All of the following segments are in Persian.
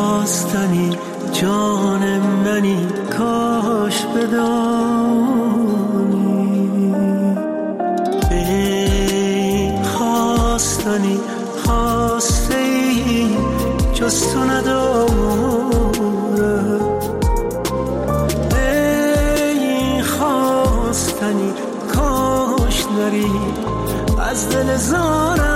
خواستنی جان منی کاش بدانی، ای خواستنی خواسته ای جز تو ندارم، ای خواستنی کاش نری از دل زارم.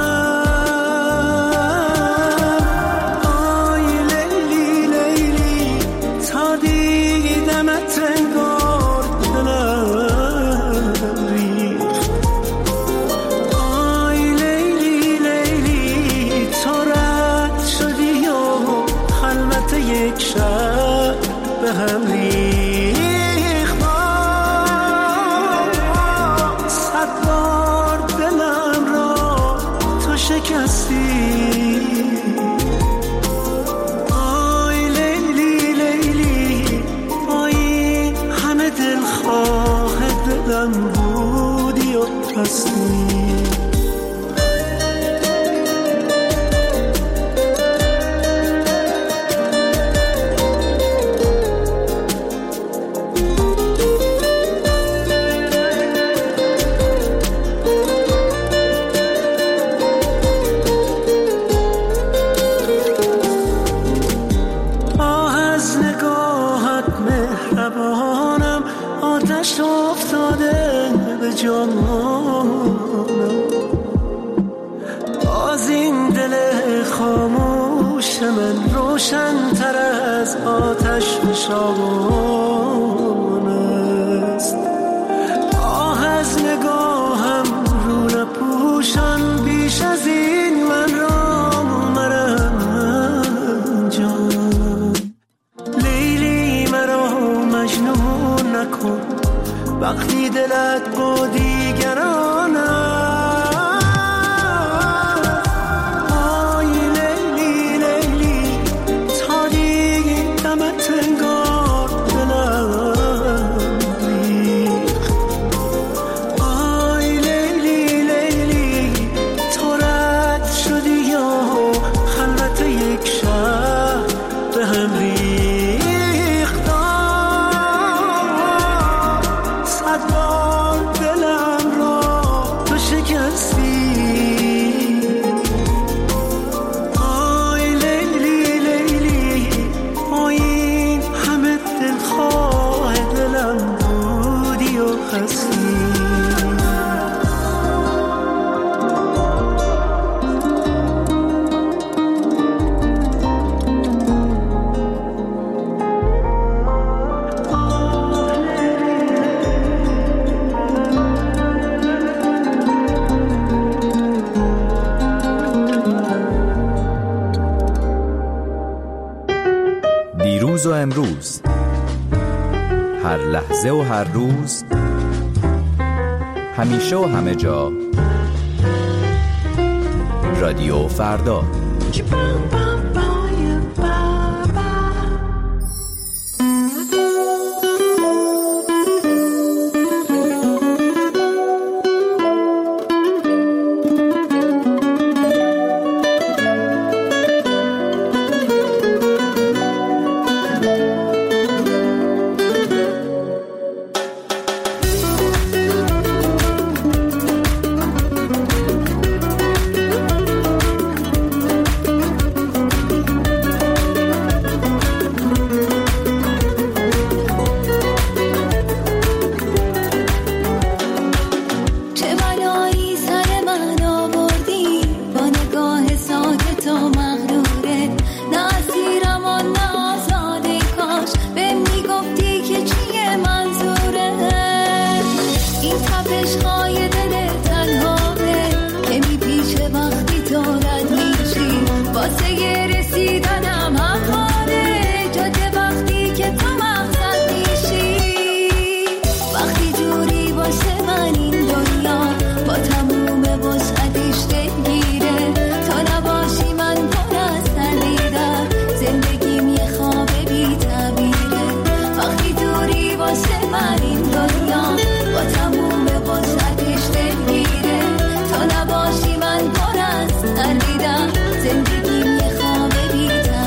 باز این دل خاموش من روشن تر از آتش شبان است. آه از نگاهم رو نپوشان بیش از این من را مرنجان. لیلی مرا مجنون نکن وقتی دلت با دیگران است. آی لیلی لیلی تا دیگه دمت انگار دلم ریخت. آی لیلی لیلی تو رد شدی یا خلوت یک شهر به هم ریخت. دیروز و امروز، هر لحظه و هر روز، همیشه و همه جا، رادیو فردا. زندگی میخوام ببینم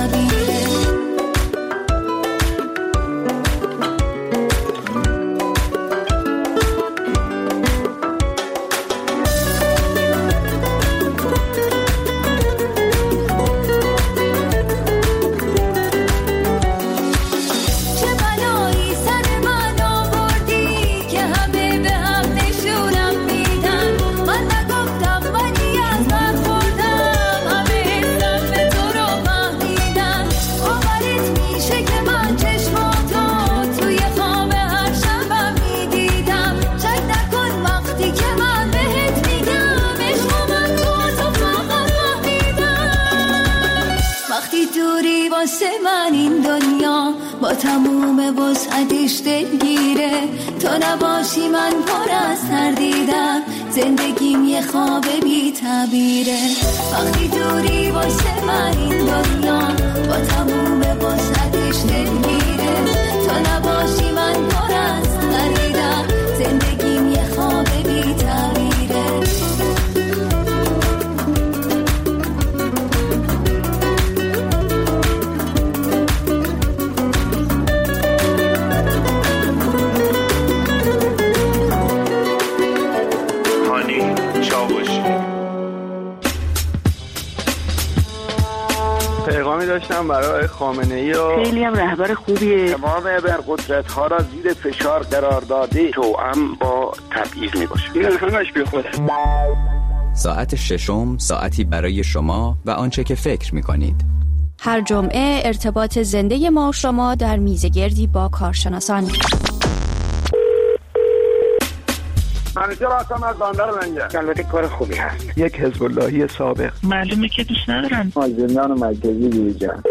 دوری واسه من این دنیا با تموم وسعتش دلگیره، تو نباشی من پر از تردیدم، زندگیم یه خواب بی تعبیره. وقتی دوری واسه من این دنیا با تموم وسعتش دلگیره، تو نباشی من پر از تردیدم، زندگیم یه خواب بی تعبیره. پیغامی داشتم برای خامنه‌ای و خیلی هم رهبر خوبیه. تمام ابرقدرت‌ها را زیر فشار قرار داده، توأم با تبعیض میباشه. این همش بی خوده. ساعت ششم، ساعتی برای شما و آنچه که فکر می‌کنید. هر جمعه ارتباط زنده ما شما در میزگردی با کارشناسان. منیجر هستم از بندر لنگر. البته کار خوبی هست. یک حزب اللهی سابق. معلومه که دوست ندارن. زندان مرکزی دیجان.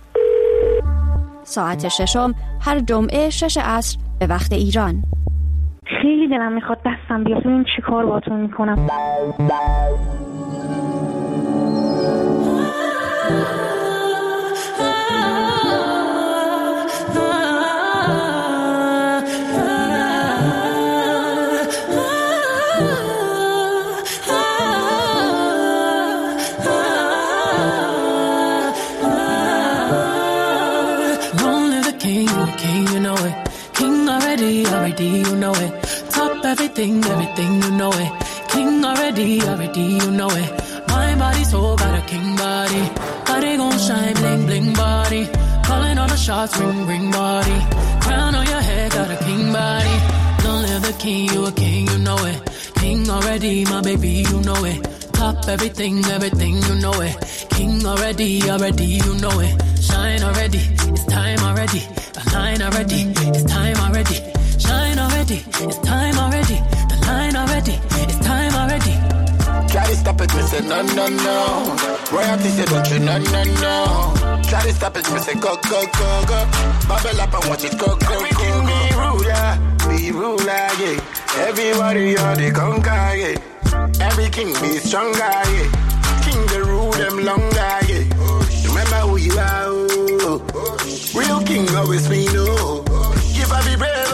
ساعت ششم هر جمعه 6 عصر به وقت ایران. خیلی دلم میخواد دستم بیاد ببینم چی کار باهاتون میکنم. Already, you know it. Top everything, you know it. King already, you know it. My body, soul, got a king body. Body gon' shine, bling, bling body. Calling all the shots, ring, ring body. Crown on your head, got a king body. Don't live the king, you a king, you know it. King already, my baby, you know it. Top everything, you know it. King already, you know it. Shine already, it's time already. The line already, it's time already. Shine already, it's time already. The line already, it's time already. Try to stop it, me say no, no, no. Royalty say don't you, no, no, no. Try to stop it, me say go, go, go, go. Bubble up and watch it go, go, go, go. Be ruler, yeah. Everybody you're the conquer, yeah. Every king be stronger, yeah. King the rule them longer, yeah. Remember who you are, oh. Real king always we know. Give up, be brave,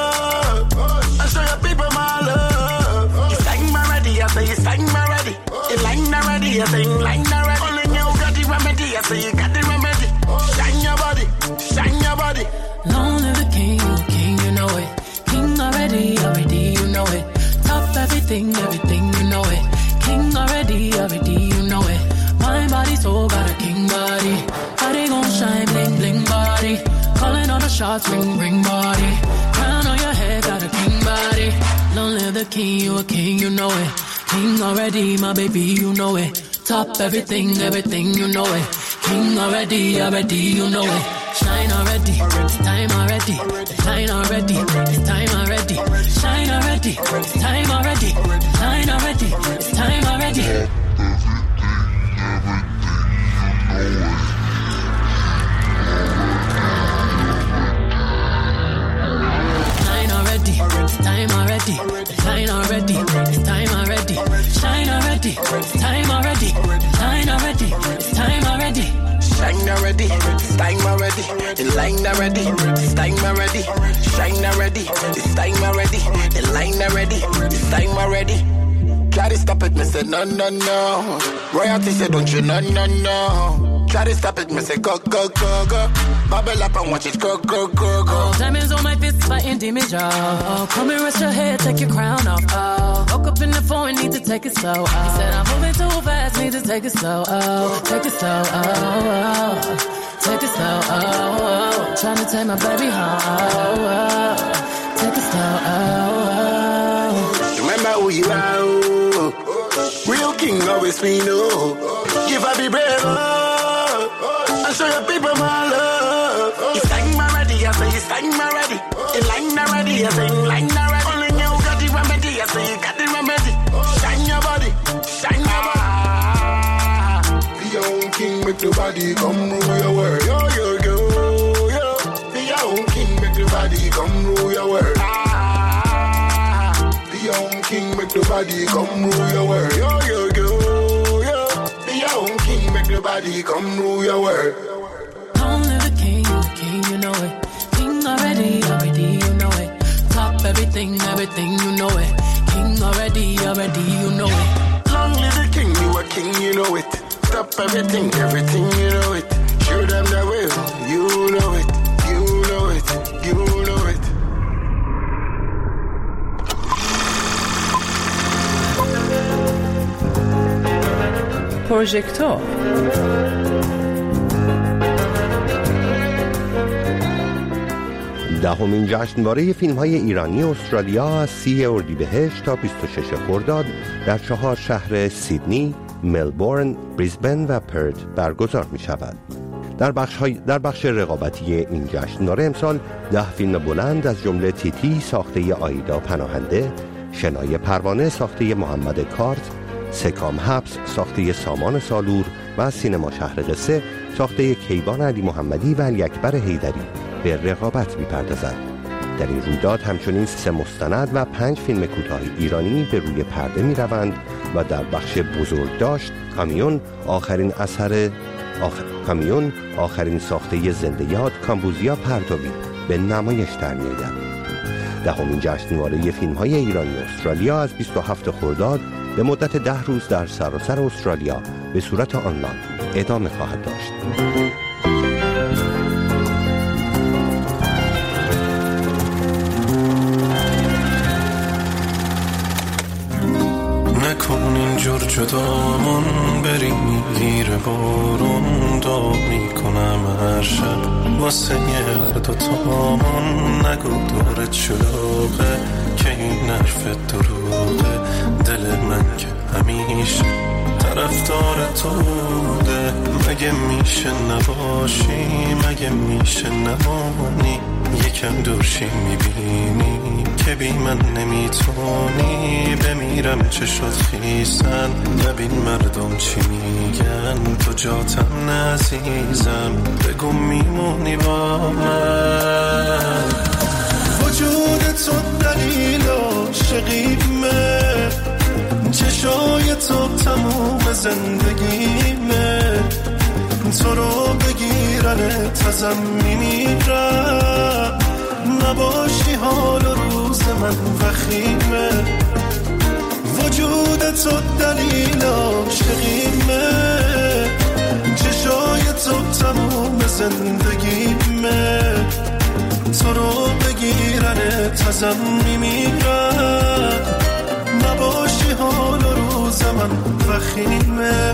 oh. And show your people my love. You sang my ready, I say you sang my ready. You line already, I say you line already. Only you got the remedy, I say you got the remedy. Shine your body, shine your body. Long live the king, you know it. King already, you know it. Top everything, you know it. King already, you know it. My body, soul, got a king body. Body gon' shine, bling, bling body. Calling all the shots, ring, ring body. Crown on your head, got a king body. Long live the king, you know it. King already, my baby, you know it. Top everything, you know it. King already, you know it. Shine already, it's time already. Shine already, it's time already. Shine already, it's time already. Shine already, it's time already. It's time already, shine already, it's time already, shine already, it's time already, shine already, it's time already. Shine already, it's time already. The line already, it's time already. Shine already, it's time already. The line already, it's time already. Try to stop it, me say no, no, no. Royalty say don't you, no, no, no. Try to stop it, me say go, go, go, go. Bubble up and watch it go, go, go, go. Diamonds on my fists fighting demons, y'all. Come and rest your head, take your crown off. Oh, woke up in the phone, need to take it slow. Oh. He said I'm moving too fast, need to take it slow. Oh, take it slow. Oh, oh. Take it slow. Oh, oh. Trying to take my baby home. Oh, oh. Take it slow. Oh, oh. Remember who you are. Oh. Real king always we know. Give up, be brave. Oh. And show your people my love. You sang my ready, I say you sang my ready. You line already, I say you line already. Only you got the remedy, I say you got the remedy. Shine your body, shine your body. Be on king, make the body come rule your world. Yo, yo, yo, yo. Be your own king, make the body come rule your world. Be your own king, make the body come rule your world. Yo, yo, yo, yo. Be your own king, make the body come rule your world. Only the king, you know it. King already, you know it. Top everything, you know it. King already, you know it. Long live the king, you a king, you know it. Top everything, you know it. Show them the way, you know it, you know it, you know it. پروژکتور دهمین جشنواره فیلم‌های ایرانی استرالیا از 30 اردیبهشت تا 26 خرداد در 4 شهر سیدنی، ملبورن، بریزبن و پرت برگزار می‌شود. در بخش رقابتی این جشنواره امسال 10 فیلم بلند از جمله تیتی ساخته آیدا پناهنده، شنای پروانه ساخته محمد کارت، سکام حبس ساخته سامان سالور و سینما شهر قصه ساخته کیوان علی محمدی و علی اکبر حیدری به رقابت می‌پردازد. در این رویداد همچنین 3 مستند و 5 فیلم کوتاه ایرانی به روی پرده می‌روند و در بخش بزرگداشت کامیون آخرین ساخته زنده یاد کامبوزیا پرتوی به نمایش در می‌آید. دهمین جشنواره فیلم‌های ایرانی استرالیا از 27 خرداد به مدت 10 روز در سراسر استرالیا به صورت آنلاین ادامه خواهد داشت. نکن اینجور جدامون بری میگیره بارون دعا میکنم هر شب واسه هر دوتامون نگو دورت شلوغه که این حرف دروغه دل من که همیشه طرفدار تو بوده مگه میشه نباشی مگه میشه نمانی یکم دورشی میبینی که بی من نمیتونی بمیرم چه شد خیسن نبین مردم چی میگن تو جاتم نعزیزم بگو میمونی با من وجود تو دلیل عاشقیمه چشای تو تموم زندگیمه تو رو بگیرن تازم میمیرم نباشی حال و روز من وخیمه وجود تو دلیل عاشقیمه چشای تو تموم زندگیمه تو رو بگیرن تازم میمیرم نباشی حال و روز من وخیمه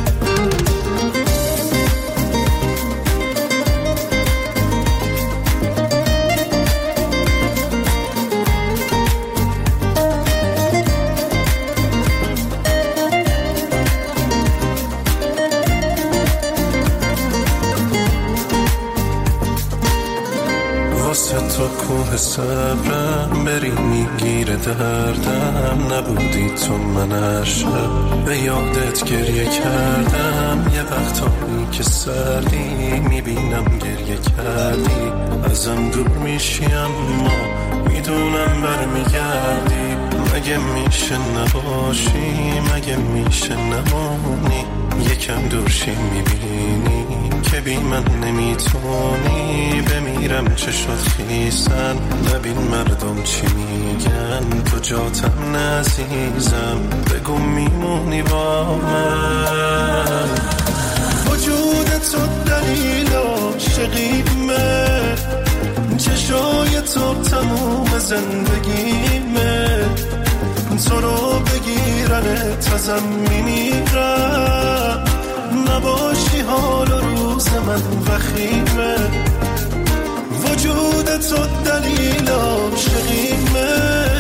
تو کوه صبرم بری میگیره دردم نبودی تو من هر شب به یادت گریه کردم یه وقتایی که سردی میبینم گریه کردی ازم دور میشی اما میدونم برمیگردی مگه میشه نباشی مگه میشه نمونی یکم دورشی میبینی که بی من نمیتونی بمیرم چه شد خیسن نبین مردم چی میگن تو جاتم نعزیزم بگو میمونی با من وجود تو دلیل عاشقیمه چشای تو تموم زندگیمه تو رو بگیرن تازم میمیرم نباشی حال و روز من وخیمه وجود تو دلیل عاشقیمه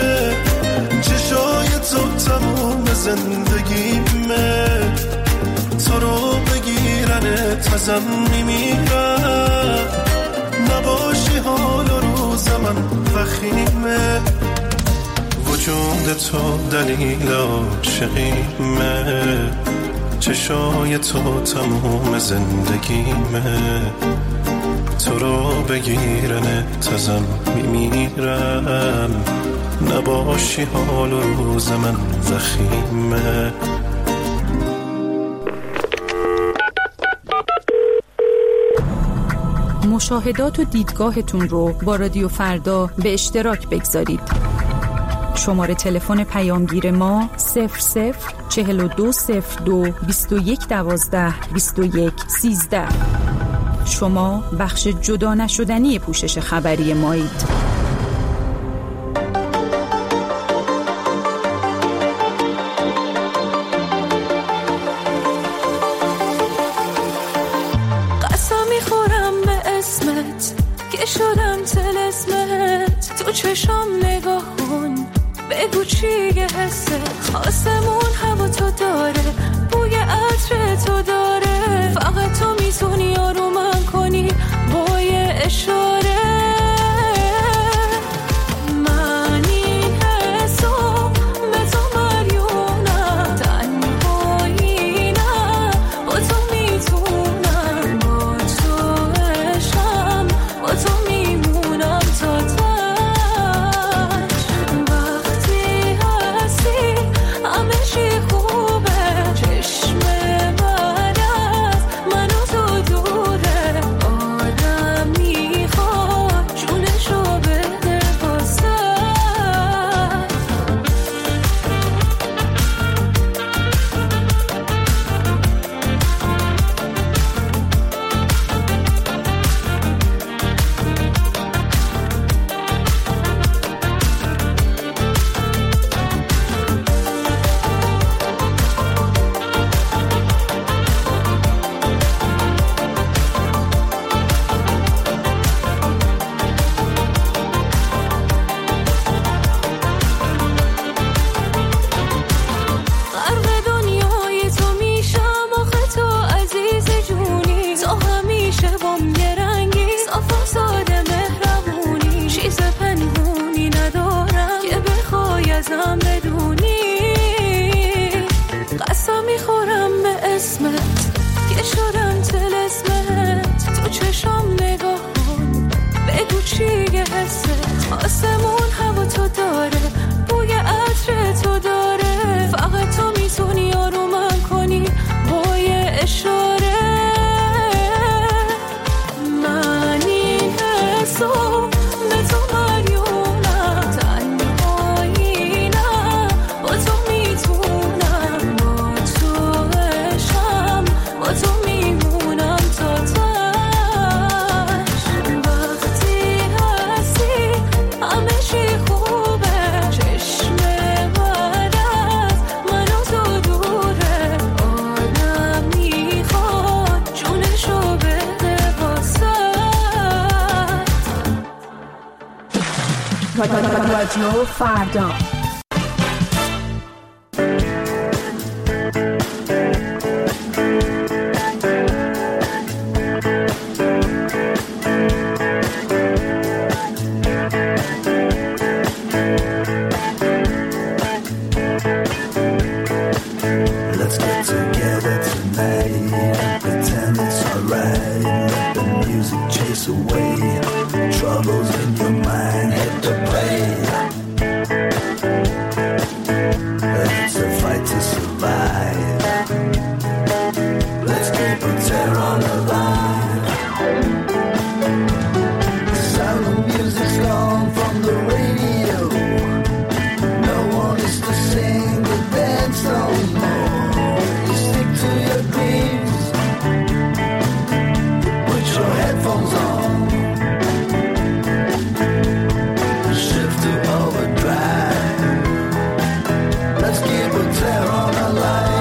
چشای تو تموم زندگیمه تو رو بگیرن تازم میمیرم نباشی حال و روز من وخیمه وجود تو دلیل عاشقیمه چشای تو تموم زندگیمه، تو رو بگیرن تازم میمیرم، نباشی حال و روز من وخیمه. مشاهدات و دیدگاهتون رو با رادیو فردا به اشتراک بگذارید. شماره تلفن پیامگیر ما 00420221122113. شما بخش جدا نشدنی پوشش خبری مایید. شدم طلسمت، تو چشام نگاه کن بگو چیه حست. آسمون هوا تو داره، بوی عطر تو داره، فقط تو میتونی آرومم کنی با یه اشاره. من این حسو به تو مریونم، تنهایی نه با تو میتونم، با تو عشقم، با تو میمونم تا تش. وقتی هستی همه چی خوبه، چشم بعد از من و تو دوره، آدم میخواد جونشو بده واسه. غرق دنیای تو میشم آخه تو عزیز جونی، تو همیشه بام یه رنگی، صاف و ساده مهربونی، چیز پنهونی ندارم که بخوای ازم بدونی. قسم میخورم به اسمت که شدم طلسمت، تو چشام نگاه کن بگو چیه حست. آسمون هوا تو داره، بوی عطر تو داره، فقط تو میتونی آرومم کنی با یه اشاره. من این حسو به تو مریونم، تنهایی نه با تو میتونم، با تو عشقم، با تو میمونم تا تش. وقتی هستی همه چی خوبه، چشم بعد از من و تو دوره، آدم میخواد جونشو بده واسه. رادیو فردا. Let's get together tonight and pretend it's alright. Let the music chase away troubles in your mind. Hit the play. It's a fight to survive. Let's keep a terror on the line. Sound of music's gone from the radio. No one is to sing the dance no more. You stick to your dreams. Put your headphones on. Shift to overdrive. Let's keep a terror on the line.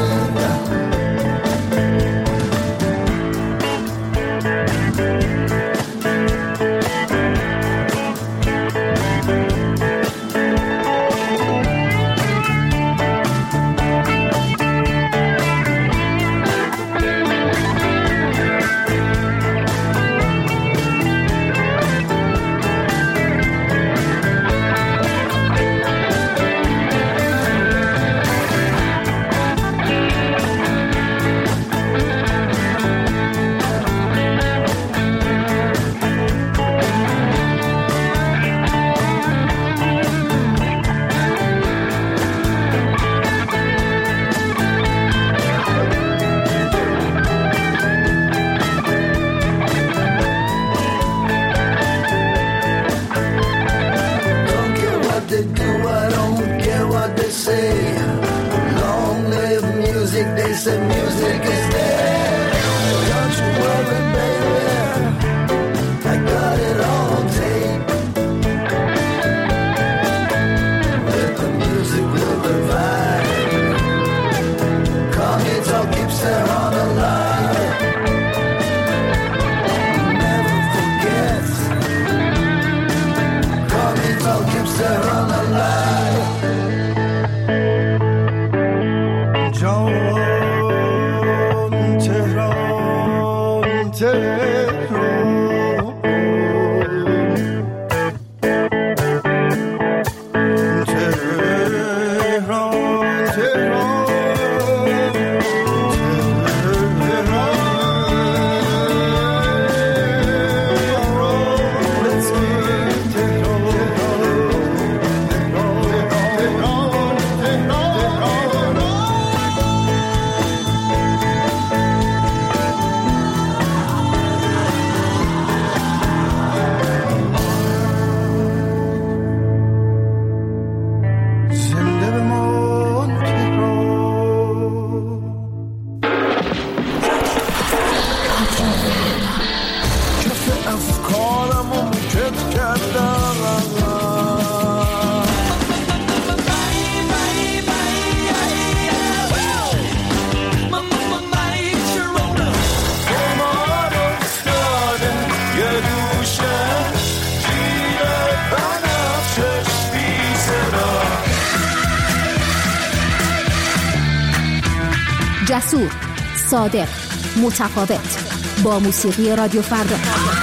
جسور، صادق، متفاوت، با موسیقی رادیو فردا.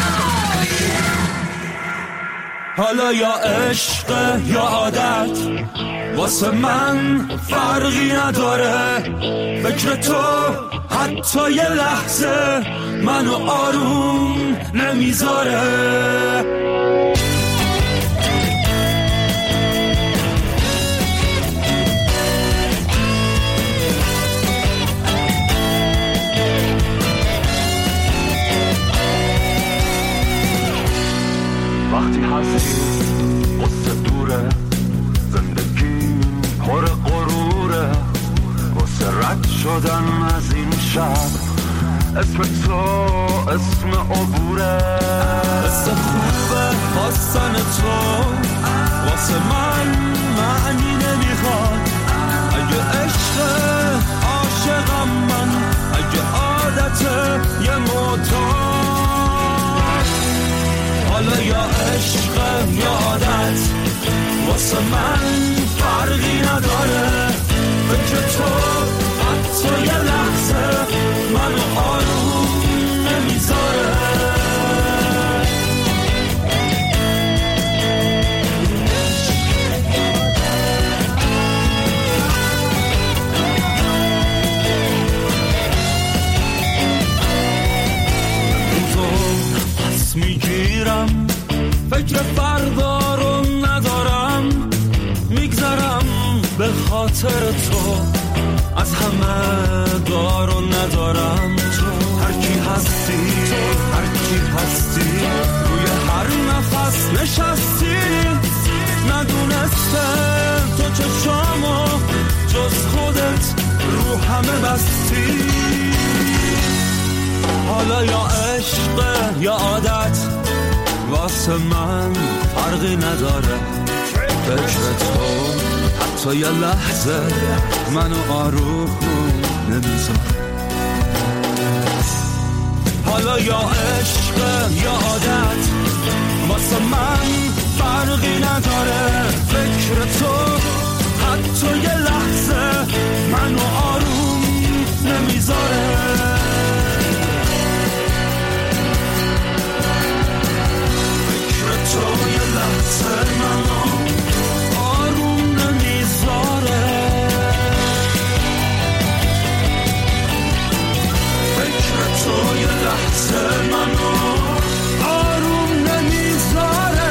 حالا یا عشق یا عادت واسه من فرقی نداره، فکر تو حتی یه لحظه منو آروم نمیذاره. وقتی هستی قصه دوره، زندگی پر غروره، واسه رد شدن از این شب اسم تو اسم عبوره. قصه خوبه خواستن تو واسه من معنی نمیخواد. اگه عشق عاشقم من، اگه عادت یه معتاد. حالا یا عشق یا عادت واسه من فرقی نداره، فکر تو حتی یه لحظه منو آروم نمیذاره. میگیرم فکر فردا رو ندارم، میگذرم به خاطر تو، از همه دار و ندارم. تو هر کی هستی، هر کی هستی، روی هر نفس نشستی، ندونسته تو چشامو جز خودت رو همه بستی. حالا یا عشق یا عادت واسه من فرقی نداره، فکر تو حتی یه لحظه منو آروم نمیذاره. حالا یا عشق یا عادت واسه من فرقی نداره، فکر تو حتی یه لحظه منو آروم نمیذاره. تو یه لحظه منو آروم نمیذاره، فکر تو یه لحظه منو آروم نمیذاره.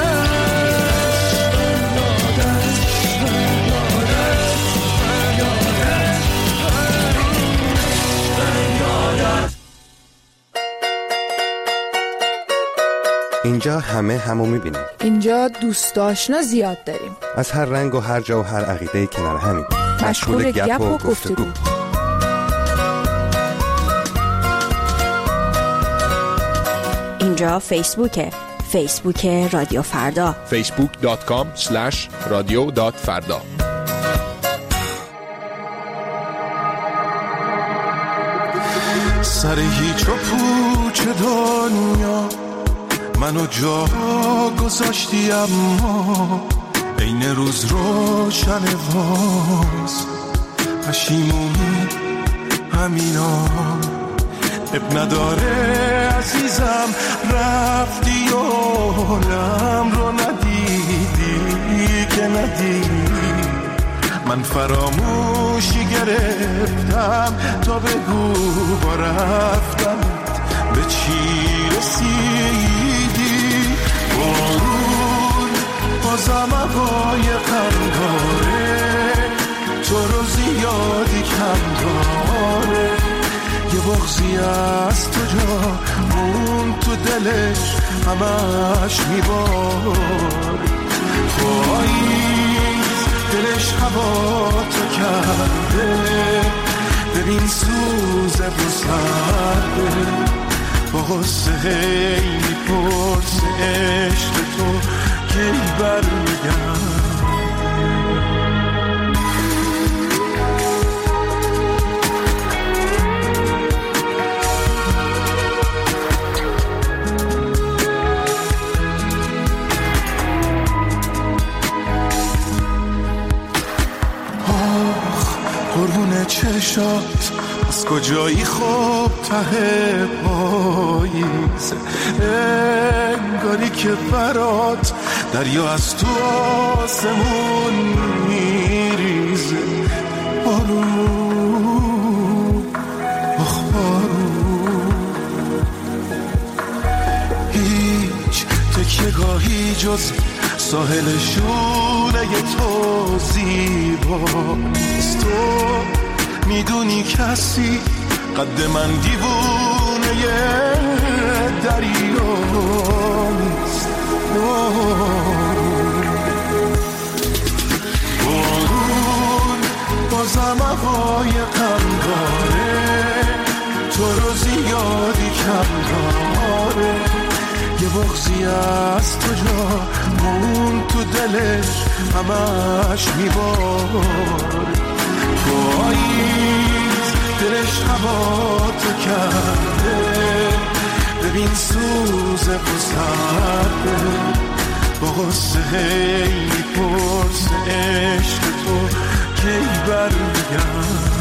اینجا همه همو میبینیم. اینجا دوست آشنا زیاد داریم، از هر رنگ و هر جا و هر عقیده کنار همین، مشغول گپ و گفتگو. اینجا فیسبوکه، فیسبوک رادیو فردا، facebook.com/radio.farda. سر هیچ و پوچ دنیا منو جا گذاشتی، اما این روز روشن واز پشیمونی همینا اب نداره. عزیز من فراموشی گرفتم تا بگو با رفتم به چی رسیدی. بارون بازم هوای غم داره، تو رو زیادی کم داره. یه بغضی از تو جا مون تو دلش همش میبار. پاییز دلش هوا تو کرده، ببین سوزه و سرده. با غصه هی میپرسه عشق تو کی برمیگرد. قربون چشات از کجایی خوب ته پاییز، انگاری که برات دریا از تو آسمون میریزه. بارون آخ بارون، هیچ تکیه‌گاهی جز ساحل شونه تو زیباست. تو میدونی کسی قد من دیوونه دریا نیست. بارون بازم هوای غم داره، تو رو زیادی کم داره. یه بغضی از تو جا مون تو دلش همش میبار. پاییز دلش هوا تو کرده، ببین سوزه و سرده. با غصه هی میپرسه عشق تو کی برمیگرد.